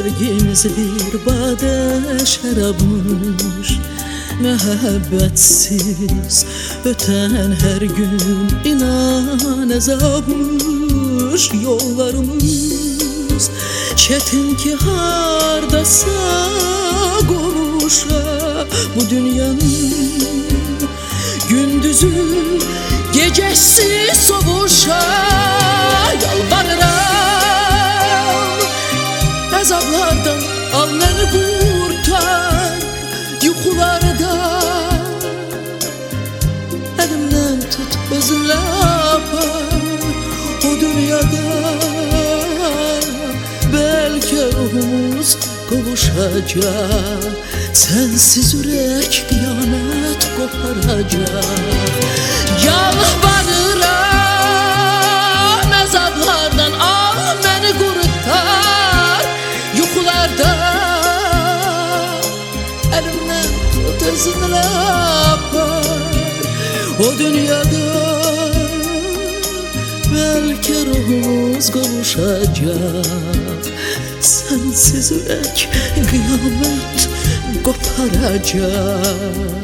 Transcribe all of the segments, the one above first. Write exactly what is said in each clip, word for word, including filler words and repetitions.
sevgimiz bir bade şarabmış. Məhəbbətsiz ötən hər gün inan əzabmış. Yollarımız çetin ki hardasa qovuşa bu dünyanın gündüzü gecesi sovuşa. Yalvarıram əzablardan al məni qurtar. Yuxularda əlimdən tut özünlə apar. O dünyada belki ruhumuz qovuşacaq. Sensiz ürək qiyamət qoparacaq. Yalvarıram əzablardan al məni qurtar. Yuxularda əlimdən tut özünlə apar. O dünyada belki ruhumuz qovuşacaq. Sensiz ürək qiyamət qoparacaq.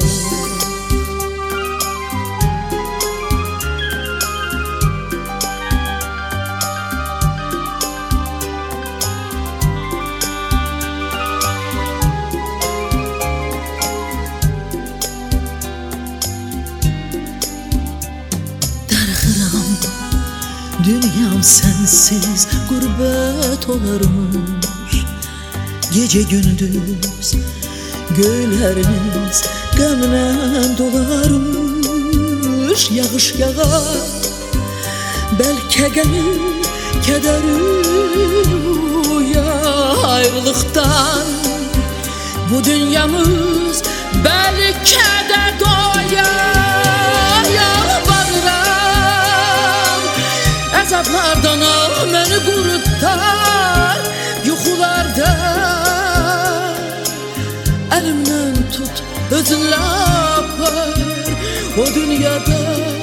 Dünyam sensiz gurbet olarmış. Gece gündüz göyleriniz qəmlə dolarmış. Yağış yağar belki gəlir kədəri ya ayrılıqdan. Bu dünyamız belki də doyar. Yalvarıram əzablardan al məni qurtar. Yuxularda əlimdən tut özünlə apar. O dünyada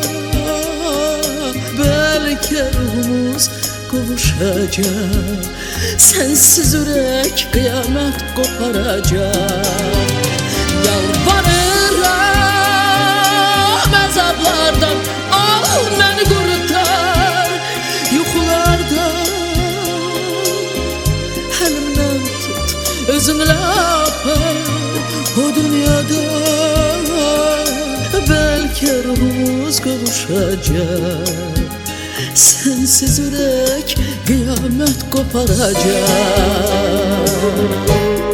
belki ruhumuz qovuşacaq. Sensiz ürək qiyamət qoparacaq. Yalvarıram əzablardan al məni qurtar. Yuxularda əlimdən tut özünlə apar. O dünyada belki ruhumuz qovuşacaq. Sensiz ürək qiyamət qoparacaq.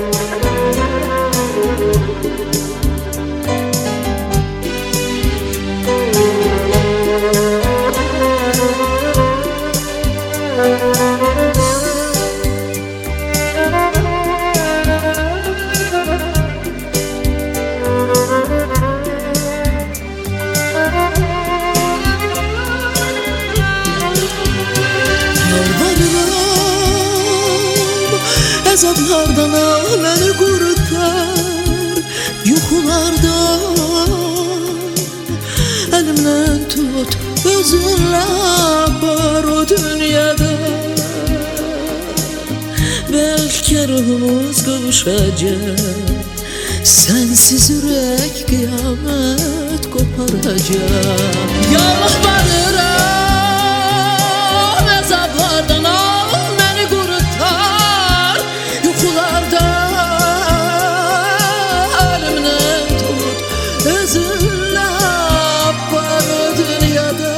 Əzablardan al məni qurtar. Yuxularda əlimdən tut özünlə apar. O dünyada belki ruhumuz qovuşacaq. Sensiz ürək qiyamət qoparacaq. Yalvarıram əzablardan al məni qurtar. Yuxularda əlimdən tut özünlə apar. O dünyada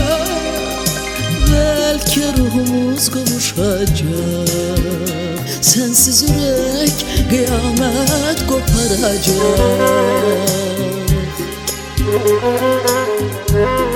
belki ruhumuz qovuşacaq. Sensiz ürək qiyamət qoparacaq.